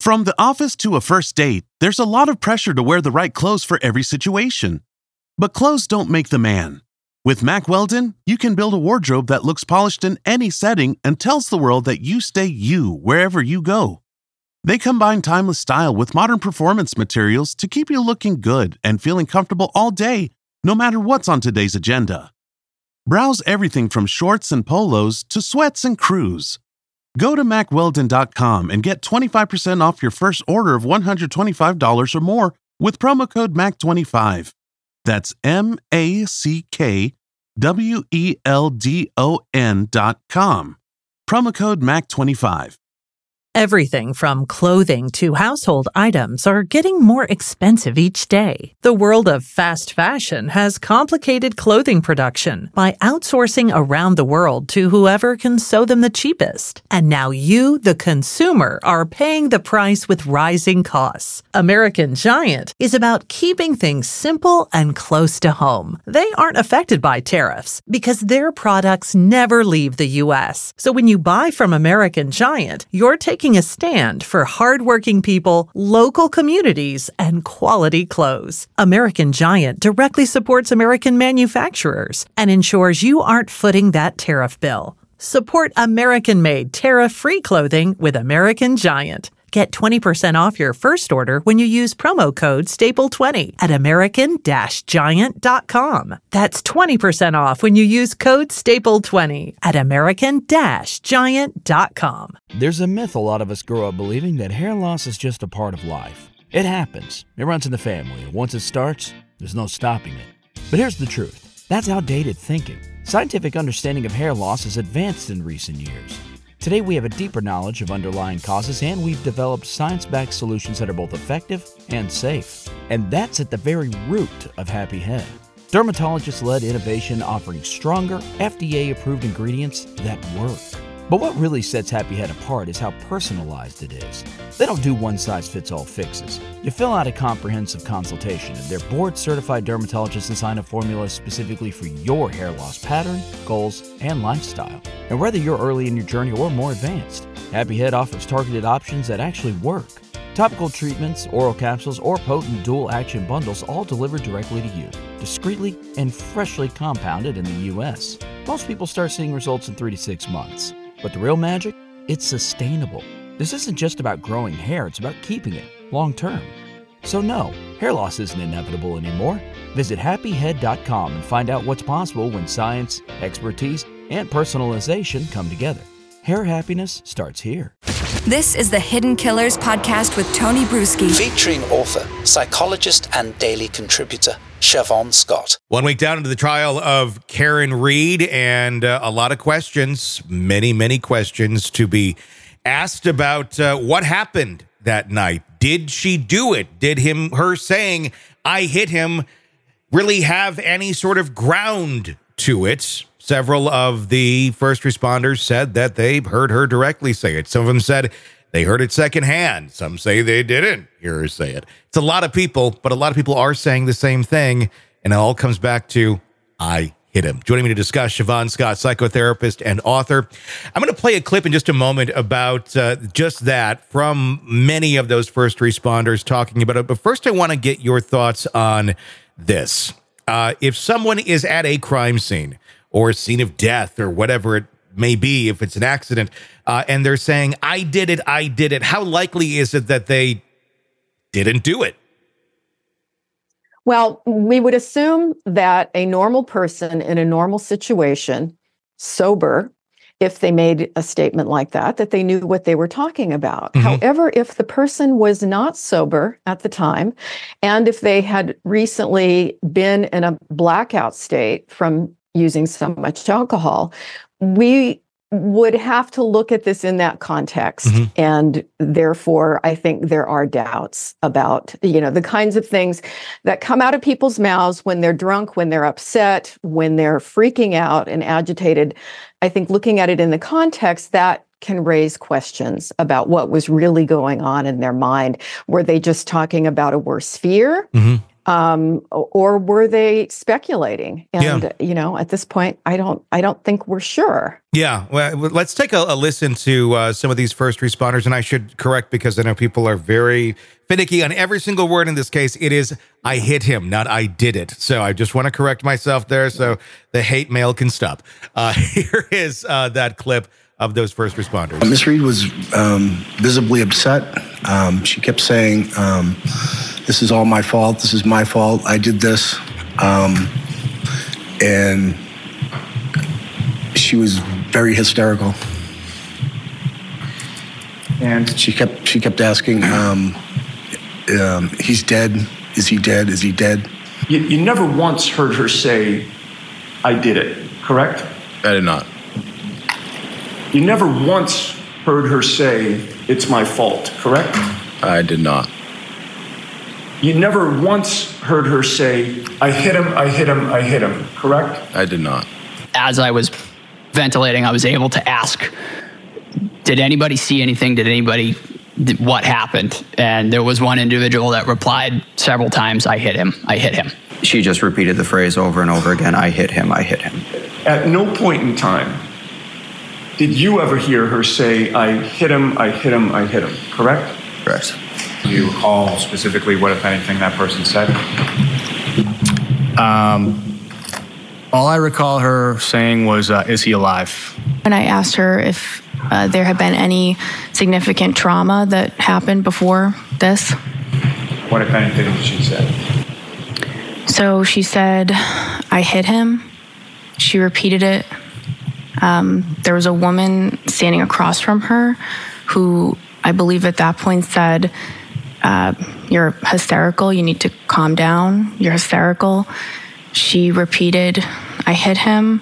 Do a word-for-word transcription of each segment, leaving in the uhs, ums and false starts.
From the office to a first date, there's a lot of pressure to wear the right clothes for every situation. But clothes don't make the man. With Mack Weldon, you can build a wardrobe that looks polished in any setting and tells the world that you stay you wherever you go. They combine timeless style with modern performance materials to keep you looking good and feeling comfortable all day, no matter what's on today's agenda. Browse everything from shorts and polos to sweats and crews. Go to mack weldon dot com and get twenty-five percent off your first order of one hundred twenty-five dollars or more with promo code M A C twenty-five. That's M A C K W E L D O N dot com. Promo code M A C twenty-five. Everything from clothing to household items are getting more expensive each day. The world of fast fashion has complicated clothing production by outsourcing around the world to whoever can sew them the cheapest. And now you, the consumer, are paying the price with rising costs. American Giant is about keeping things simple and close to home. They aren't affected by tariffs because their products never leave the U S. So when you buy from American Giant, you're taking a stand for hardworking people, local communities, and quality clothes. American Giant directly supports American manufacturers and ensures you aren't footing that tariff bill. Support American-made, tariff-free clothing with American Giant. Get twenty percent off your first order when you use promo code staple twenty at american giant dot com. That's twenty percent off when you use code staple twenty at american giant dot com. There's a myth a lot of us grow up believing that hair loss is just a part of life. It happens. It runs in the family, and once it starts, there's no stopping it. But here's the truth. That's outdated thinking. Scientific understanding of hair loss has advanced in recent years. Today, we have a deeper knowledge of underlying causes, and we've developed science-backed solutions that are both effective and safe. And that's at the very root of Happy Head. Dermatologist-led innovation offering stronger, F D A-approved ingredients that work. But what really sets Happy Head apart is how personalized it is. They don't do one-size-fits-all fixes. You fill out a comprehensive consultation, and their board-certified dermatologists design a formula specifically for your hair loss pattern, goals, and lifestyle. And whether you're early in your journey or more advanced, Happy Head offers targeted options that actually work. Topical treatments, oral capsules, or potent dual-action bundles all delivered directly to you, discreetly and freshly compounded in the U S. Most people start seeing results in three to six months. But the real magic? It's sustainable. This isn't just about growing hair, it's about keeping it long-term. So no, hair loss isn't inevitable anymore. Visit happy head dot com and find out what's possible when science, expertise, and personalization come together. Hair happiness starts here. This is the Hidden Killers podcast with Tony Brueski. Featuring author, psychologist, and daily contributor, Siobhan Scott. One week down into the trial of Karen Read, and uh, a lot of questions, many, many questions to be asked about uh, what happened that night. Did she do it? Did him, her saying, I hit him, really have any sort of ground to it? Several of the first responders said that they heard her directly say it. Some of them said they heard it secondhand. Some say they didn't hear her say it. It's a lot of people, but a lot of people are saying the same thing, and it all comes back to, I hit him. Joining me to discuss, Siobhan Scott, psychotherapist and author. I'm going to play a clip in just a moment about uh, just that from many of those first responders talking about it. But first, I want to get your thoughts on this. Uh, if someone is at a crime scene or a scene of death or whatever it may be, if it's an accident, uh, and they're saying, I did it, I did it, how likely is it that they didn't do it? Well, we would assume that a normal person in a normal situation, sober, if they made a statement like that, that they knew what they were talking about. Mm-hmm. However, if the person was not sober at the time, and if they had recently been in a blackout state from using so much alcohol, we would have to look at this in that context. Mm-hmm. And therefore, I think there are doubts about, you know, the kinds of things that come out of people's mouths when they're drunk, when they're upset, when they're freaking out and agitated. I think looking at it in the context, that can raise questions about what was really going on in their mind. Were they just talking about a worse fear? Mm-hmm. Um, or were they speculating? And Yeah. you know, at this point, I don't, I don't think we're sure. Yeah, well, let's take a, a listen to uh, some of these first responders. And I should correct, because I know people are very finicky on every single word in this case. It is, I hit him, not I did it. So I just want to correct myself there so the hate mail can stop. Uh, here is uh, that clip of those first responders. Miss Reed was um, visibly upset. Um, she kept saying, um, this is all my fault. This is my fault. I did this. Um, and she was very hysterical. And she kept she kept asking, um, um, he's dead. Is he dead? Is he dead? You, you never once heard her say, I did it, correct? I did not. You never once heard her say, it's my fault, correct? I did not. You never once heard her say, I hit him, I hit him, I hit him, correct? I did not. As I was ventilating, I was able to ask, did anybody see anything? Did anybody, did, what happened? And there was one individual that replied several times, I hit him, I hit him. She just repeated the phrase over and over again, I hit him, I hit him. At no point in time did you ever hear her say, I hit him, I hit him, I hit him, correct? Correct. Do you recall specifically what, if anything, that person said? Um, all I recall her saying was, uh, is he alive? When I asked her if uh, there had been any significant trauma that happened before this. What, if anything, did she say? So she said, I hit him. She repeated it. Um, there was a woman standing across from her who I believe at that point said, uh, you're hysterical. You need to calm down. You're hysterical. She repeated, I hit him.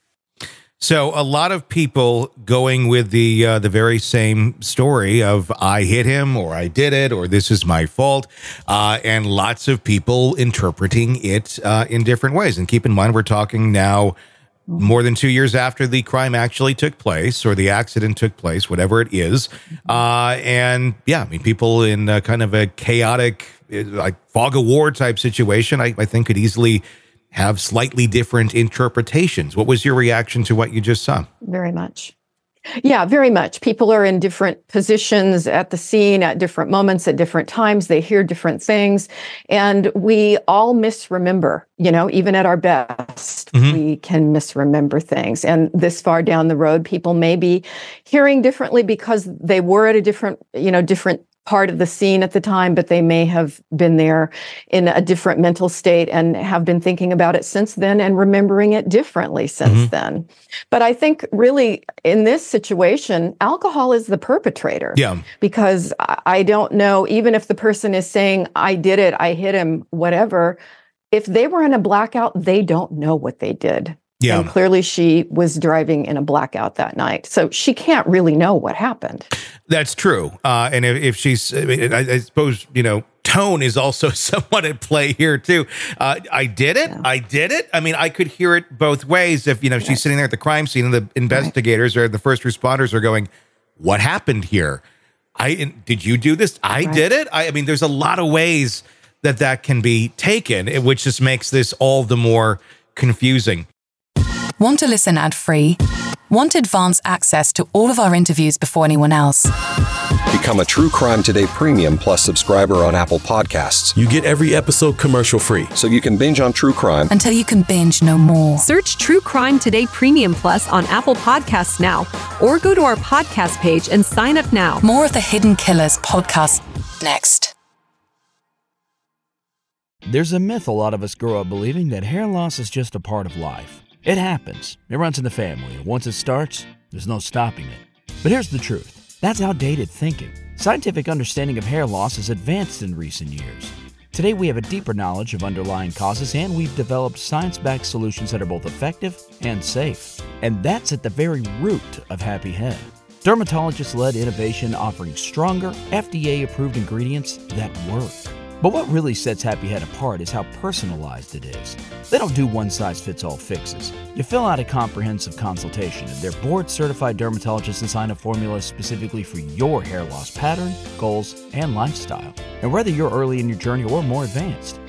So a lot of people going with the uh, the very same story of I hit him, or I did it, or this is my fault, uh, and lots of people interpreting it uh, in different ways. And keep in mind, we're talking now more than two years after the crime actually took place, or the accident took place, whatever it is. Uh, and yeah, I mean, people in uh, kind of a chaotic, like fog of war type situation, I, I think could easily have slightly different interpretations. What was your reaction to what you just saw? Very much. Yeah, very much. People are in different positions at the scene at different moments, at different times. They hear different things. And we all misremember, you know, even at our best, mm-hmm. we can misremember things. And this far down the road, people may be hearing differently because they were at a different, you know, different part of the scene at the time, but they may have been there in a different mental state and have been thinking about it since then and remembering it differently since mm-hmm. then. But I think really in this situation, alcohol is the perpetrator. Yeah. Because I don't know, even if the person is saying, I did it, I hit him, whatever, if they were in a blackout, they don't know what they did. Yeah. And clearly she was driving in a blackout that night. So she can't really know what happened. That's true. Uh, and if, if she's, I, mean, I, I suppose, you know, tone is also somewhat at play here too. Uh, I did it. Yeah. I did it. I mean, I could hear it both ways. If, you know, she's right. sitting there at the crime scene and the investigators right. or the first responders are going, what happened here? I, did you do this? I right. did it. I, I mean, there's a lot of ways that that can be taken, which just makes this all the more confusing. Want to listen ad-free? Want advanced access to all of our interviews before anyone else? Become a True Crime Today Premium Plus subscriber on Apple Podcasts. You get every episode commercial-free. So you can binge on true crime until you can binge no more. Search True Crime Today Premium Plus on Apple Podcasts now, or go to our podcast page and sign up now. More of the Hidden Killers podcast next. There's a myth a lot of us grow up believing that hair loss is just a part of life. It happens. It runs in the family, and once it starts, there's no stopping it. But here's the truth. That's outdated thinking. Scientific understanding of hair loss has advanced in recent years. Today, we have a deeper knowledge of underlying causes, and we've developed science-backed solutions that are both effective and safe. And that's at the very root of Happy Head. Dermatologist-led innovation offering stronger, F D A-approved ingredients that work. But what really sets Happy Head apart is how personalized it is. They don't do one-size-fits-all fixes. You fill out a comprehensive consultation, and their board-certified dermatologists design a formula specifically for your hair loss pattern, goals, and lifestyle. And whether you're early in your journey or more advanced,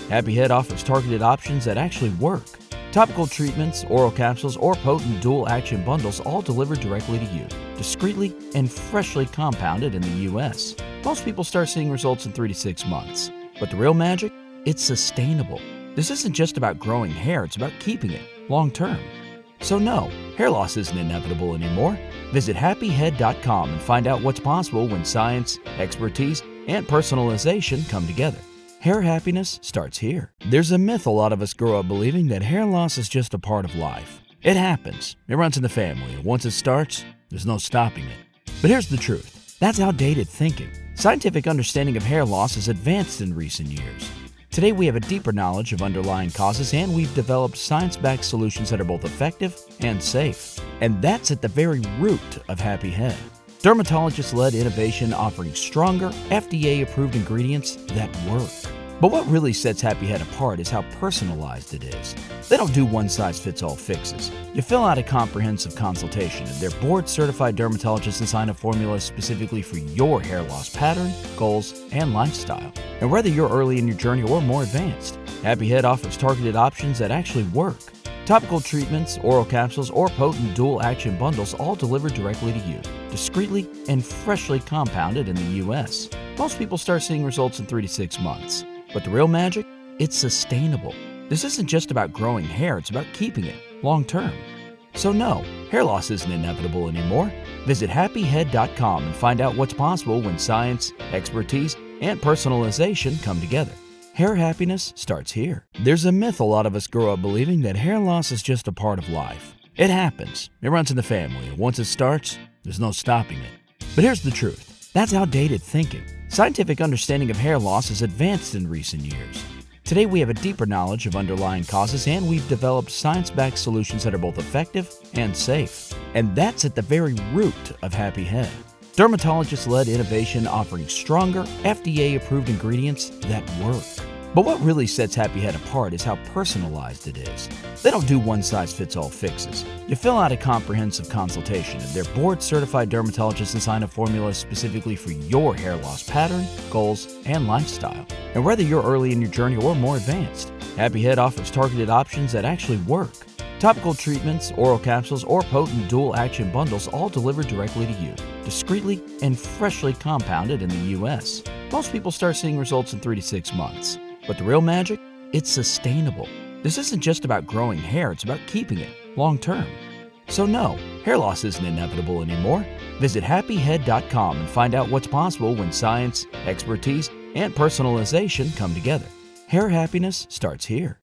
Happy Head offers targeted options that actually work. Topical treatments, oral capsules, or potent dual-action bundles all delivered directly to you, discreetly and freshly compounded in the U S. Most people start seeing results in three to six months. But the real magic? It's sustainable. This isn't just about growing hair, it's about keeping it long-term. So no, hair loss isn't inevitable anymore. Visit happy head dot com and find out what's possible when science, expertise, and personalization come together. Hair happiness starts here. There's a myth a lot of us grow up believing that hair loss is just a part of life. It happens. It runs in the family, and once it starts, there's no stopping it. But here's the truth. That's outdated thinking. Scientific understanding of hair loss has advanced in recent years. Today we have a deeper knowledge of underlying causes, and we've developed science-backed solutions that are both effective and safe. And that's at the very root of Happy Head. Dermatologist-led innovation offering stronger, F D A-approved ingredients that work. But what really sets Happy Head apart is how personalized it is. They don't do one-size-fits-all fixes. You fill out a comprehensive consultation, and their board-certified dermatologists design a formula specifically for your hair loss pattern, goals, and lifestyle. And whether you're early in your journey or more advanced, Happy Head offers targeted options that actually work. Topical treatments, oral capsules, or potent dual-action bundles all delivered directly to you, discreetly and freshly compounded in the U S. Most people start seeing results in three to six months. But the real magic? It's sustainable. This isn't just about growing hair, it's about keeping it long-term. So no, hair loss isn't inevitable anymore. Visit happy head dot com and find out what's possible when science, expertise, and personalization come together. Hair happiness starts here. There's a myth a lot of us grow up believing that hair loss is just a part of life. It happens. It runs in the family, and once it starts, there's no stopping it. But here's the truth. That's outdated thinking. Scientific understanding of hair loss has advanced in recent years. Today we have a deeper knowledge of underlying causes, and we've developed science-backed solutions that are both effective and safe. And that's at the very root of Happy Head. Dermatologist-led innovation offering stronger, F D A-approved ingredients that work. But what really sets Happy Head apart is how personalized it is. They don't do one-size-fits-all fixes. You fill out a comprehensive consultation, and their board-certified dermatologists design a formula specifically for your hair loss pattern, goals, and lifestyle. And whether you're early in your journey or more advanced, Happy Head offers targeted options that actually work. Topical treatments, oral capsules, or potent dual-action bundles all delivered directly to you, discreetly and freshly compounded in the U S. Most people start seeing results in three to six months. But the real magic? It's sustainable. This isn't just about growing hair, it's about keeping it long-term. So no, hair loss isn't inevitable anymore. Visit happy head dot com and find out what's possible when science, expertise, and personalization come together. Hair happiness starts here.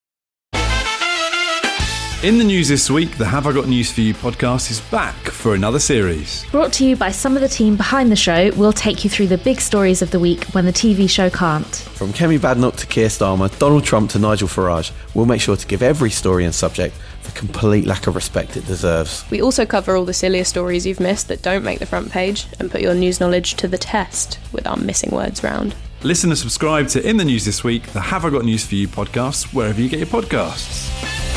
In the news this week, the Have I Got News For You podcast is back for another series. Brought to you by some of the team behind the show, we'll take you through the big stories of the week when the T V show can't. From Kemi Badnoch to Keir Starmer, Donald Trump to Nigel Farage, we'll make sure to give every story and subject the complete lack of respect it deserves. We also cover all the sillier stories you've missed that don't make the front page and put your news knowledge to the test with our missing words round. Listen and subscribe to In the News This Week, the Have I Got News For You podcast, wherever you get your podcasts.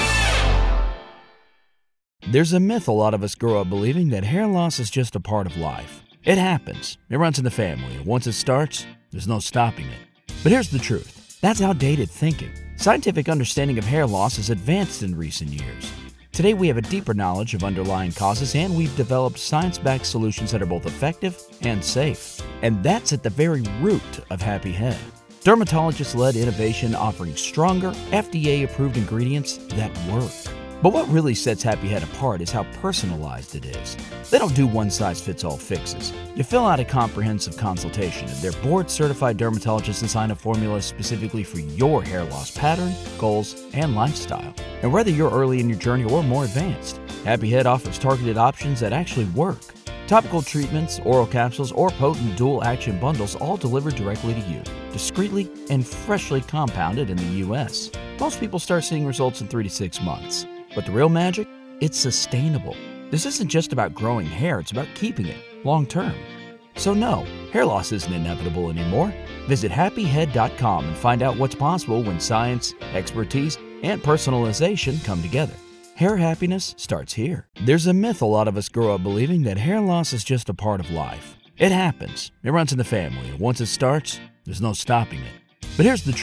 There's a myth a lot of us grow up believing that hair loss is just a part of life. It happens. It runs in the family, and once it starts, there's no stopping it. But here's the truth. That's outdated thinking. Scientific understanding of hair loss has advanced in recent years. Today we have a deeper knowledge of underlying causes, and we've developed science-backed solutions that are both effective and safe. And that's at the very root of Happy Head. Dermatologist-led innovation offering stronger, F D A-approved ingredients that work. But what really sets Happy Head apart is how personalized it is. They don't do one-size-fits-all fixes. You fill out a comprehensive consultation, and their board-certified dermatologists design a formula specifically for your hair loss pattern, goals, and lifestyle. And whether you're early in your journey or more advanced, Happy Head offers targeted options that actually work. Topical treatments, oral capsules, or potent dual-action bundles all delivered directly to you, discreetly and freshly compounded in the U S. Most people start seeing results in three to six months. But the real magic? It's sustainable. This isn't just about growing hair, it's about keeping it long-term. So no, hair loss isn't inevitable anymore. Visit happy head dot com and find out what's possible when science, expertise, and personalization come together. Hair happiness starts here. There's a myth a lot of us grow up believing that hair loss is just a part of life. It happens. It runs in the family, and once it starts, there's no stopping it. But here's the truth.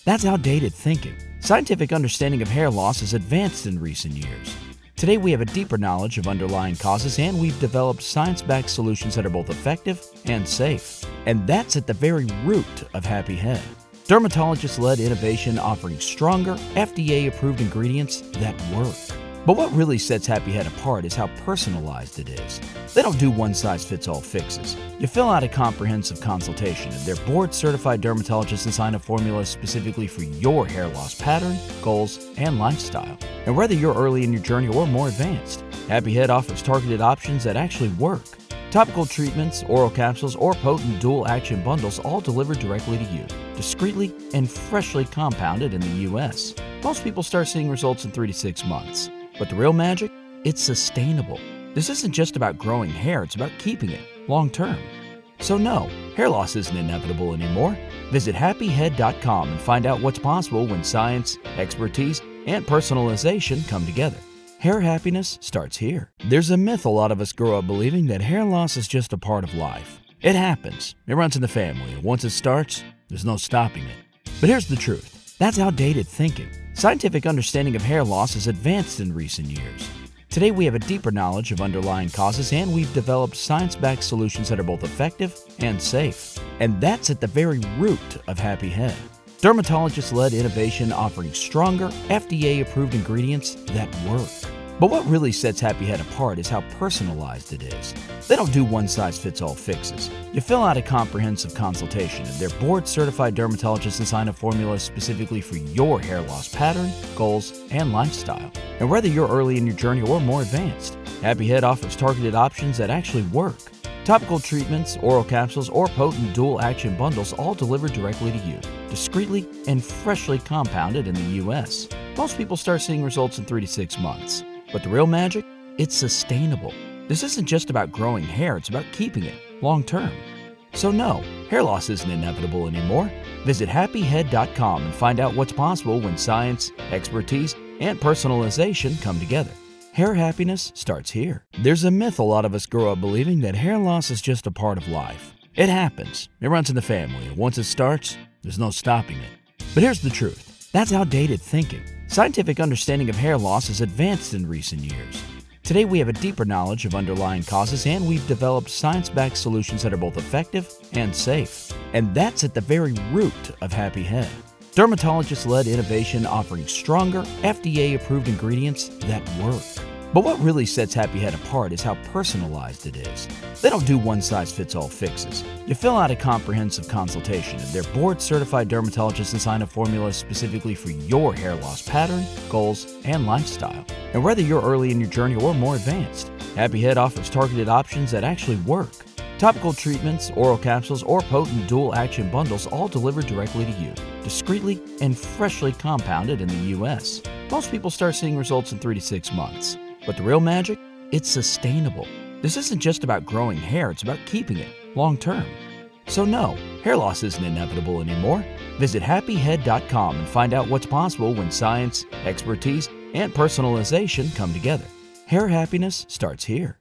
That's outdated thinking. Scientific understanding of hair loss has advanced in recent years. Today we have a deeper knowledge of underlying causes, and we've developed science-backed solutions that are both effective and safe. And that's at the very root of Happy Head. Dermatologist-led innovation offering stronger, F D A-approved ingredients that work. But what really sets Happy Head apart is how personalized it is. They don't do one-size-fits-all fixes. You fill out a comprehensive consultation, and their board-certified dermatologists design a formula specifically for your hair loss pattern, goals, and lifestyle. And whether you're early in your journey or more advanced, Happy Head offers targeted options that actually work. Topical treatments, oral capsules, or potent dual-action bundles all delivered directly to you, discreetly and freshly compounded in the U S. Most people start seeing results in three to six months. But the real magic? It's sustainable. This isn't just about growing hair, it's about keeping it long term. So no, hair loss isn't inevitable anymore. Visit happy head dot com and find out what's possible when science, expertise, and personalization come together. Hair happiness starts here. There's a myth a lot of us grow up believing that hair loss is just a part of life. It happens. It runs in the family, and once it starts, there's no stopping it. But here's the truth. That's outdated thinking. Scientific understanding of hair loss has advanced in recent years. Today we have a deeper knowledge of underlying causes, and we've developed science-backed solutions that are both effective and safe. And that's at the very root of Happy Head. Dermatologist-led innovation offering stronger, F D A-approved ingredients that work. But what really sets Happy Head apart is how personalized it is. They don't do one-size-fits-all fixes. You fill out a comprehensive consultation, and their board-certified dermatologists design a formula specifically for your hair loss pattern, goals, and lifestyle. And whether you're early in your journey or more advanced, Happy Head offers targeted options that actually work. Topical treatments, oral capsules, or potent dual-action bundles all delivered directly to you, discreetly and freshly compounded in the U S. Most people start seeing results in three to six months. But the real magic? It's sustainable. This isn't just about growing hair, it's about keeping it long term. So no, hair loss isn't inevitable anymore. Visit happy head dot com and find out what's possible when science, expertise, and personalization come together. Hair happiness starts here. There's a myth a lot of us grow up believing that hair loss is just a part of life. It happens. It runs in the family, and once it starts, there's no stopping it. But here's the truth. That's outdated thinking. Scientific understanding of hair loss has advanced in recent years. Today we have a deeper knowledge of underlying causes, and we've developed science-backed solutions that are both effective and safe. And that's at the very root of Happy Head. Dermatologist-led innovation offering stronger, F D A-approved ingredients that work. But what really sets Happy Head apart is how personalized it is. They don't do one-size-fits-all fixes. You fill out a comprehensive consultation, and their board-certified dermatologists design a formula specifically for your hair loss pattern, goals, and lifestyle. And whether you're early in your journey or more advanced, Happy Head offers targeted options that actually work. Topical treatments, oral capsules, or potent dual-action bundles all delivered directly to you, discreetly and freshly compounded in the U S. Most people start seeing results in three to six months. But the real magic? It's sustainable. This isn't just about growing hair, it's about keeping it long term. So no, hair loss isn't inevitable anymore. Visit happy head dot com and find out what's possible when science, expertise, and personalization come together. Hair happiness starts here.